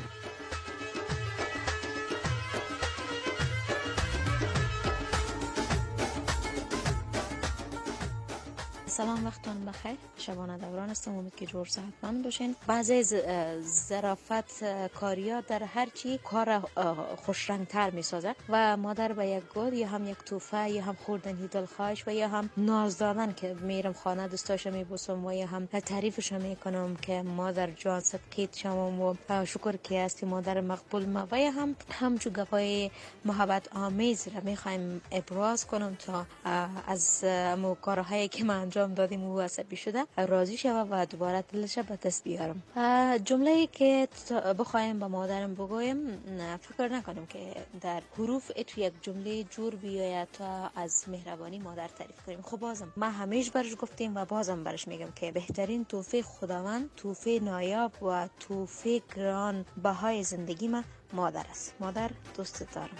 سلام، وقتتون بخیر. شبانه دوران هستم، امید که جور صحتمند باشین. بعضی ظرافت کاریا در هر چی کار خوش رنگ تر می سازد و مادر به یک گل یا هم یک توفه یا هم خوردن دلخواش و یا هم ناز دادن که میرم خانه دستاش میبوسم و یا هم تعریفش میکنم که مادر جان صدقیت شما و شکر که هستی مادر مقبول ما و یا هم همچو گپای محبت آمیز را میخوایم ابراز کنم تا از کارهایی که ما انجام دادیم او عصبی شده راضی شوه و دوباره دلش به دست بیارم. جمله‌ای که بخوایم به مادرم بگویم فکر نکنم که در حروف تو یک جمله جور بیاید تا از مهربانی مادر تعریف کنیم. خب بازم ما همیشه برش گفتیم و بازم برش میگم که بهترین تحفه خداوند، تحفه نایاب و تحفه گران بهای زندگی ما مادر است. مادر دوست دارم.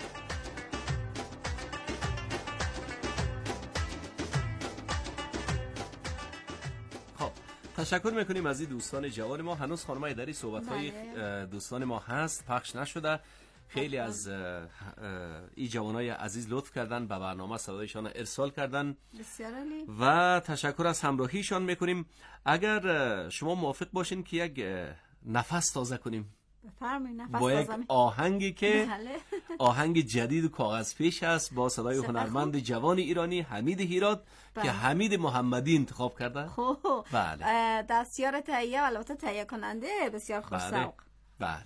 تشکر میکنیم از این دوستان جوان ما. هنوز خانم ایدری صحبت‌های دوستان ما هست، پخش نشده. خیلی از این جوانای عزیز لطف کردن به برنامه، صدایشان ارسال کردن. بسیار عالی. و تشکر از همراهیشان میکنیم. اگر شما موافق باشین که یک نفس تازه کنیم با یک آهنگی که آهنگ جدید و کاغذ پیش است با صدای هنرمند جوان ایرانی حمید هیراد که حمید محمدی انتخاب کرده. خوب. بله. دستیار تهیه و البته تهیه کننده بسیار خوش‌ذوق. بله.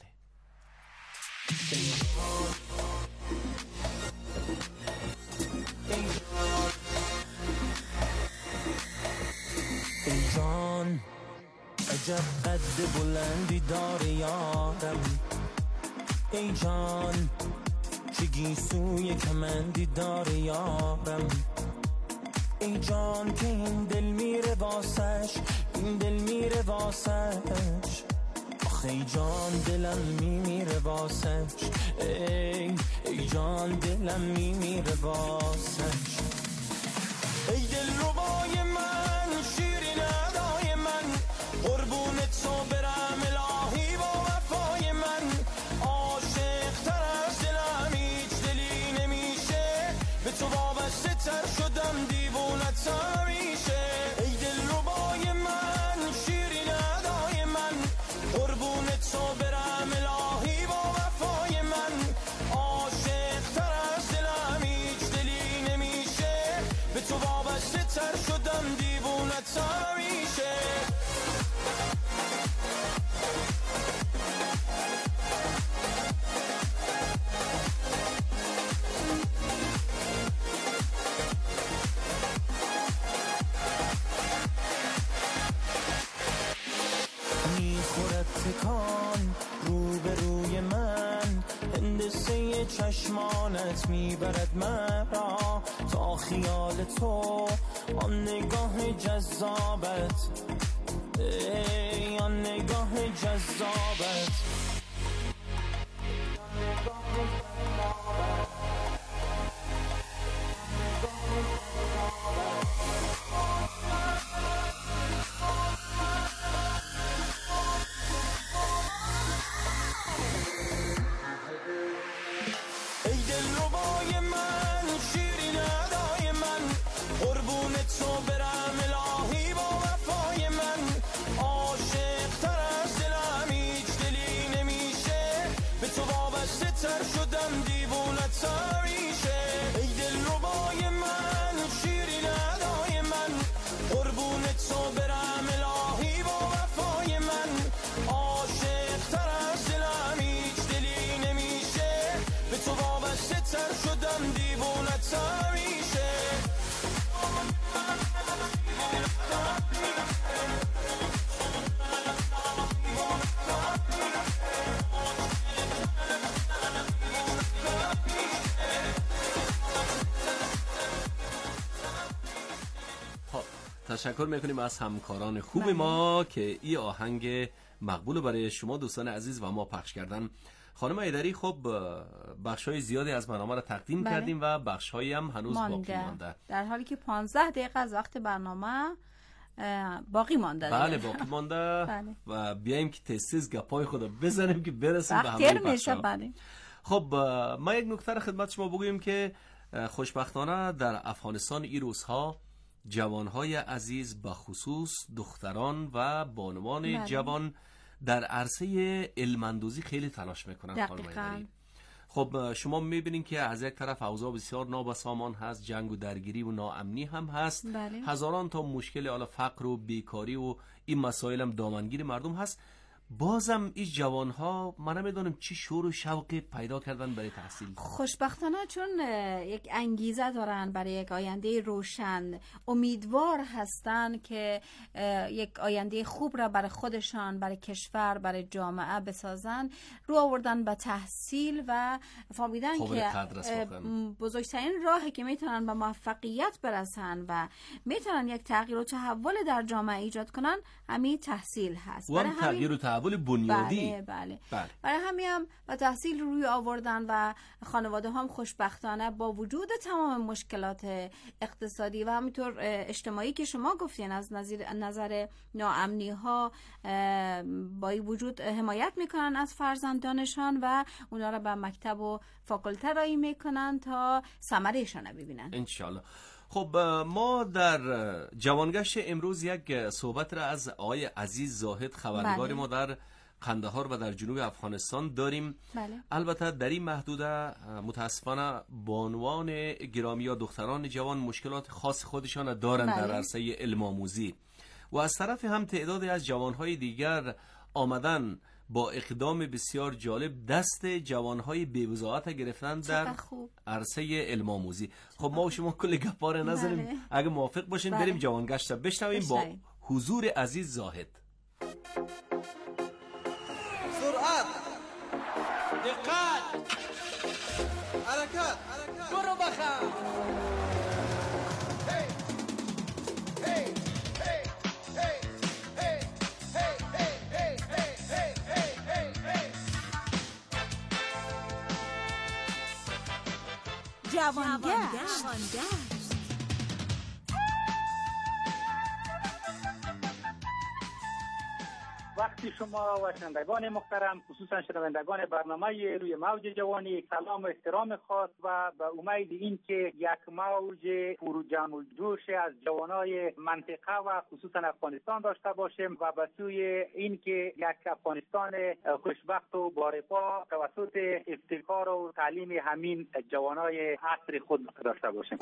ای جان عجب قد بلندی داره یارم، ای جان چه گیسوی کمندی داره یارم، ای جان که این دل میره واسش، این دل میره واسش، آخه ای جان دلم میمیره واسش، ای جان دلم میمیره واسش. ای دل ربای من، شیرین ادای من، قربونت تو برم الهی با وفای من، عاشق تر از دلم هیچ دلی نمیشه، به تو وابسته تر شدم دیوونت همیشه. ای دل ربای من، شیرین ادای من، قربونت تو برم الهی با وفای من، عاشق تر از دلم هیچ دلی نمیشه، به تو وابسته تر شدم دیوونت همیشه. میخورد تکان روبروی من، هندسه چشمانت میبرد مرا تا خیال تو، آن نگاه جذابت، ای آن نگاه جذابت. تشکر میکنیم از همکاران خوب ما که این آهنگ مقبول برای شما دوستان عزیز و ما پخش کردن. خانم ایدری خب بخشای زیادی از برنامه را تقدیم کردیم و بخشهایی هم هنوز باقی مانده، در حالی که 15 دقیقه از وقت برنامه باقی مانده. بله باقی مانده. و بیایم که تستیز گپای خود بزنیم که برسیم به همه بخشا. خب ما یک نکته را خدمت شما بگویم که خوشبختانه در افغانستان این روزها جوانهای عزیز به خصوص دختران و بانوان جوان در عرصه علم‌اندوزی خیلی تلاش میکنن. خانم خب شما میبینین که از یک طرف اوضاع بسیار نابسامان هست، جنگ و درگیری و ناامنی هم هست، هزاران تا مشکل، حالا فقر و بیکاری و این مسائل هم دامنگیر مردم هست. بازم این جوانها من نمیدونم چی شور و شوقی پیدا کردن برای تحصیل. خوشبختانه چون یک انگیزه دارن برای یک آینده روشن، امیدوار هستن که یک آینده خوب را برای خودشان، برای کشور، برای جامعه بسازن، رو آوردن به تحصیل و فهمیدن که بزرگترین راهی که میتونن به موفقیت برسن و میتونن یک تغییر و تحول در جامعه ایجاد کنن همین تحصیل هست. برای تغییر و تحول بنیادی. بله. برای همین هم به تحصیل روی آوردن و خانواده هم خوشبختانه با وجود تمام مشکلات اقتصادی و همینطور اجتماعی که شما گفتین از نظر ناامنی ها با این وجود حمایت میکنن از فرزندانشان و اونا را به مکتب و فاکولته رایی میکنن تا ثمرهشان رو ببینن انشالله. خب ما در جوانگشت امروز یک صحبت را از آقای عزیز زاهد خبرنگار ما در قندهار و در جنوب افغانستان داریم. البته در این محدوده متاسفانه بانوان گرامی یا دختران جوان مشکلات خاص خودشان دارند در عرصه علم آموزی و از طرف هم تعدادی از جوانهای دیگر آمدن با اقدام بسیار جالب دست جوانهای بی‌وزاعت گرفتن در عرصه علم آموزی. خب ما و شما کل گپا رو نزنیم، اگه موافق باشین بریم جوانگشت را بشنویم با حضور عزیز زاهد. سرعت، دقت، حرکت، برو بخم. جوانگشت. وقتی شما و شنوندگان محترم، خصوصا شنوندگان برنامه روی موج جوانی، سلام و احترام خاص و به امید این که یک موج پرجنب و جوش از جوانای منطقه و خصوصا افغانستان داشته باشیم و به سوی این که یک افغانستان خوشبخت و بارپا توسط ابتکار و تعلیم همین جوانای عصر خود داشته باشیم.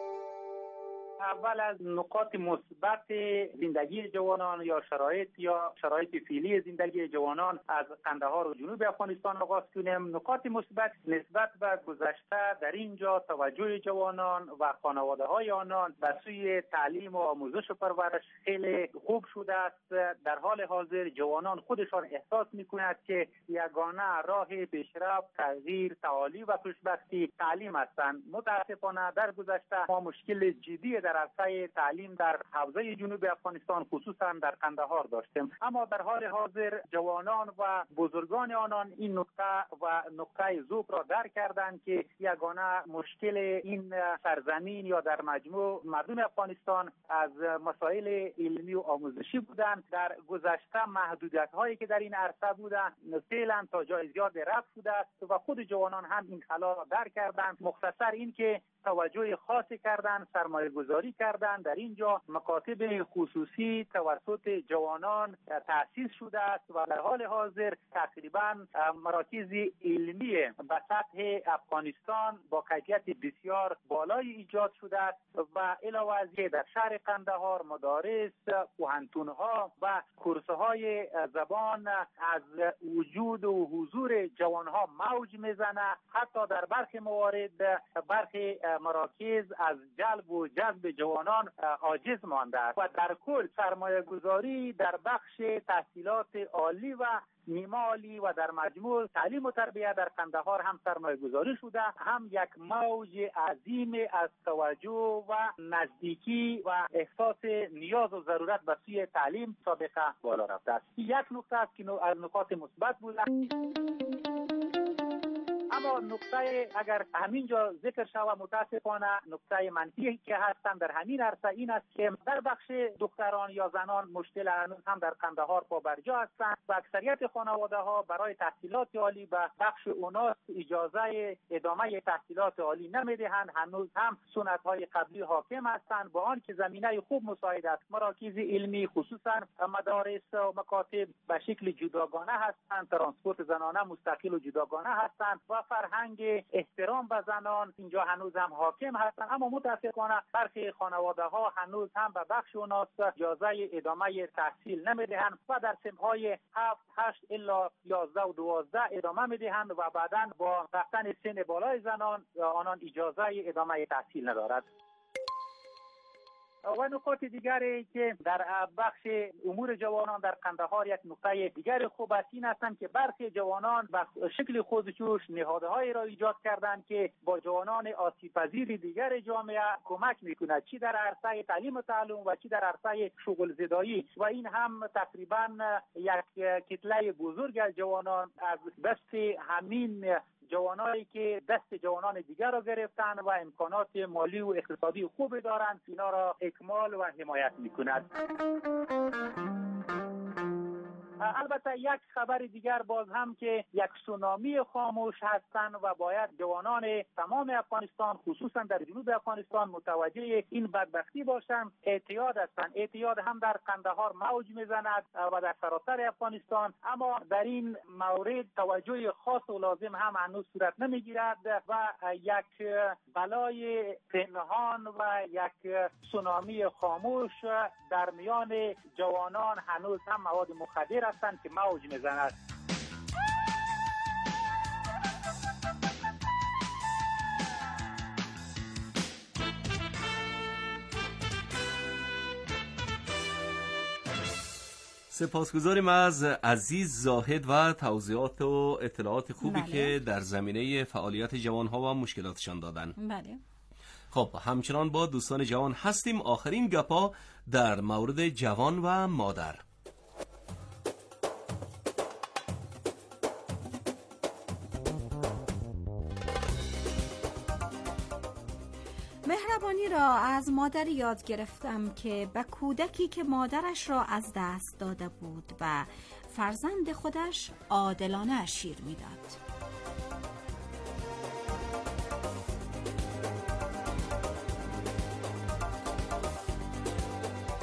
اول از نقاط مثبت زندگی جوانان یا شرایط فعلی زندگی جوانان از قندهار و جنوب افغانستان آغاز کنیم. نقاط مثبت نسبت به گذشته در اینجا توجه جوانان و خانواده های آنان به سوی تعلیم و آموزش و پرورش خیلی خوب شده است. در حال حاضر جوانان خودشان احساس می‌کنند که یگانه راه پیشرفت، تغییر، تعالی و خوشبختی تعلیم هستند. متاسفانه در گذشته ما مشکل جدی در عرصه تعلیم در حوزه جنوب افغانستان خصوصا در قندهار داشتیم، اما در حال حاضر جوانان و بزرگان آنان این نقطه ذوق را درک کردند که یگانه مشکل این سرزمین یا در مجموع مردم افغانستان از مسائل علمی و آموزشی بودند. در گذشته محدودیت هایی که در این عرصه بودند فعلا تا جای زیاد رفع شده است و خود جوانان هم این خلا را درک کردند. مختصر این که توجه خاصی کردن، سرمایه گذاری کردن. در اینجا مکاتب خصوصی توسط جوانان تأسیس شده است و در حال حاضر تقریبا مراکز علمی به سطح افغانستان با کیفیت بسیار بالای ایجاد شده است و علاوه از که در شهر قندهار مدارس، پوهنتون‌ها و کورس‌های زبان از وجود و حضور جوانها موج میزنه. حتی در برخی موارد برخی مراکز از جلب و جذب جوانان عاجز مانده است و در کل سرمایه گذاری در بخش تحصیلات عالی و نیمه عالی و در مجموع تعلیم و تربیت در قندهار هم سرمایه گذاری شده، هم یک موج عظیم از توجه و نزدیکی و احساس نیاز و ضرورت به سوی تعلیم سابقه بالا رفته است. یک نکته است که از نکات مثبت بوده. اما نقطه اگر همینجا ذکر شود متاسفانه نقطه منفی که هستن در همین عرصه این است که در بخش دختران یا زنان مشکل هنوز هم در قندهار پابرجا هستند و اکثریت خانواده ها برای تحصیلات عالی به بخش اوناس اجازه ادامه تحصیلات عالی نمیدهند. هنوز هم سنت های قبلی حاکم هستند، با آنکه زمینه خوب مساعد است. مراکز علمی خصوصا مدارس و مکاتب به شکل جداگانه هستند، ترانسپورت زنانه مستقل و جداگانه هستند و فرهنگ احترام به زنان اینجا هنوز هم حاکم هستند. اما متاسفانه برخی خانواده ها هنوز هم به بخش اوناس اجازه ادامه تحصیل نمیدهند و در سنهای 7 8 الا 11 و 12 ادامه میدهند و بعداً با رفتن سن بالای زنان آنان اجازه ادامه تحصیل ندارد. و نکات دیگری که در بخش امور جوانان در قندهار یک نکته دیگر خوب است این هستند که برخی جوانان به شکل خودجوش نهادهایی را ایجاد کردند که با جوانان آسیب‌پذیر دیگر جامعه کمک میکند، چی در عرصه تعلیم و تعلم و چی در عرصه شغل زدایی، و این هم تقریبا یک کتله بزرگ از جوانان از دست همین جوانایی که دست جوانان دیگر را گرفتن و امکانات مالی و اقتصادی خوبی دارند اینا را اکمال و حمایت میکند. البته یک خبر دیگر باز هم که یک سونامی خاموش هستند و باید جوانان تمام افغانستان خصوصا در جنوب افغانستان متوجه این بدبختی باشند. اعتیاد هستند. اعتیاد هم در قندهار موج میزند و در سراسر افغانستان، اما در این مورد توجه خاص و لازم هم هنوز صورت نمیگیرد و یک بلای پنهان و یک سونامی خاموش در میان جوانان هنوز هم مواد مخدر هستند که موج میزند. سپاسگزاریم از عزیز زاهد و توضیحات و اطلاعات خوبی که در زمینه فعالیت جوانها و مشکلاتشان دادن. بله. خب همچنان با دوستان جوان هستیم. آخرین گپا در مورد جوان و مادر. مهربانی را از مادری یاد گرفتم که به کودکی که مادرش را از دست داده بود و فرزند خودش عادلانه شیر میداد.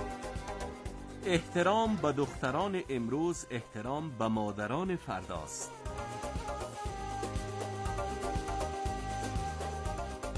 احترام به دختران امروز احترام به مادران فرداست.